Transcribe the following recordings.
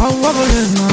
Awabalena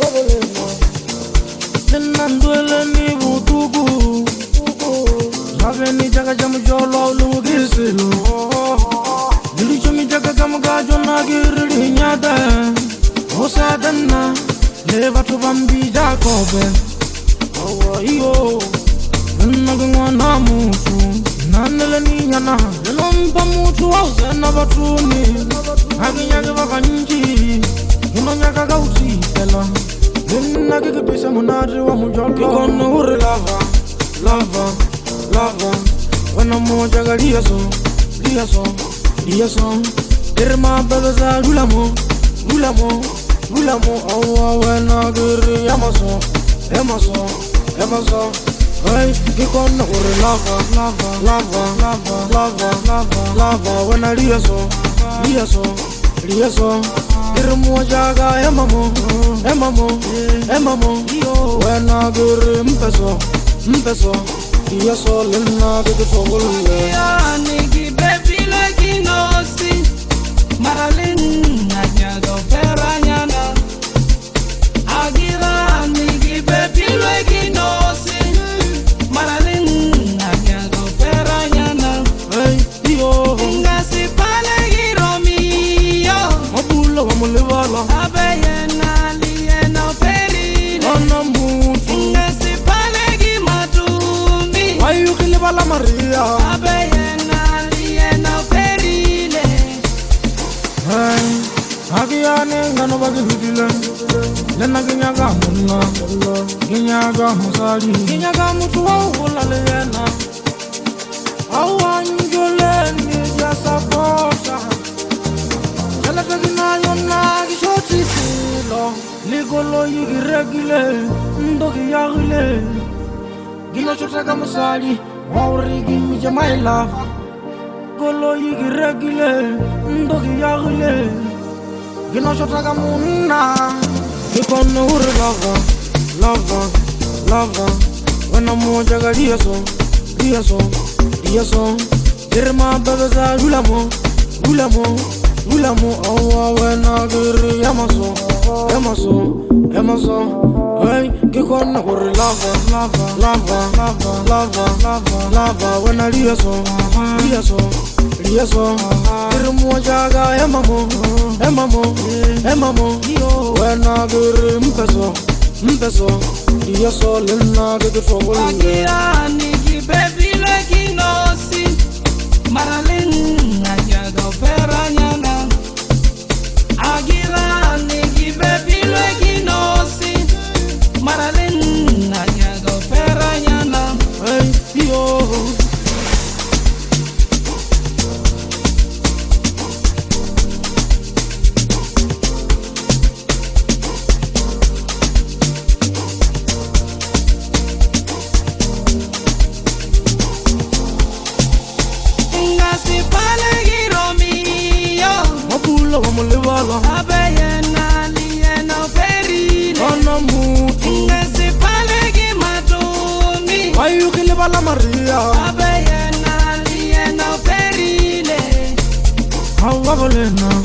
Nandwele ni butugu Zaveni jaga jamu jolo lugisilu Dilicho mi jaga jamu gajo nagiri nyada Osadana Leva tu bambi jakobe Awa iyo Nagungwa na mutu Nandele ni nyana Lomba mutu wauze na batuni Haginyage wakanji Unonyaka gauti ela Nina kiki pisa munari wa mujolo Kikono uri lava, lava, lava Wana moja ga liaso, liaso, liaso Irma begaza lulamo, lulamo, lulamo Awa wena giri yamaso, yamaso, yamaso Hey, kikono uri lava, lava, lava, lava, lava, lava, lava Wana liaso, liaso, liaso Irmu jaga emamo, emamo, emamo Wena giri mpeso, mpeso Iya solina gigi togule Ya nigi baby lagi nosi Maralin nagyado peranyana Agira nigi baby lagi nosi Maralin nagyado peranyana Hey, iyo Ngasi palegi Romeo Mabula wa mulewala Abeyena liena perine Ana mutu Ngasi palegi Matumi Wayu kilibala Maria Abeyena liena perine Hey, agiyane ngano bagi hudile Lena ginyaga muna Ginyaga musali Ginyaga mutu wa ulale yena Awanjole ni jasa kota Jalata gina yona gishoti silo Ligolo yigi regile Ndogi yagile Gino chotaka musali Wauri gimi jamaila Golo yigi regile Ndogi yagile Gino chotaka muna Kikono uri lava, lava, lava Wana moja ga liaso, liaso, liaso Irma begaza lulamo, lulamo, lulamo Awa wena giri yamaso, yamaso, yamaso Hey, kikono uri lava, lava, lava, lava, lava, lava, lava Wena liaso, liaso, liaso Irmu jaga emamo, emamo, emamo Wena giri mpeso, mpeso Iya solina gigi togule Agira nigi baby lagi nosi Maralin nagyado peranyana Agira nigi baby lagi nosi Maralin nagyado peranyana Hey, yo Ngasi palegi Romeo Mabula wa mulewala Abeyena liena perine Ana mutu Ngasi palegi Matumi Wayu kilibala Maria Abeyena liena perine Awabalena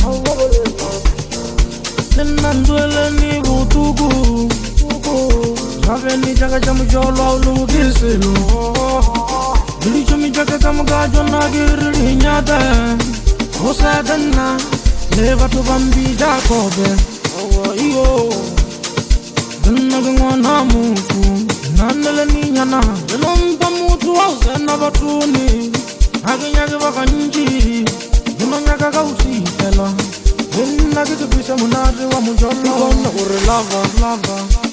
Nandwele ni butugu Zaveni jaga jamu jolo lugisilu Dilicho mi jaga jamu gajo nagiri nyada Osadana Leva tu bambi jakobe Awa iyo Nagungwa na mutu Nandele ni nyana Lomba mutu wauze na batuni Haginyage wakanji Unonyaka gauti ela Nina kiki pisa munari wa mujolo Kikono uri lava, lava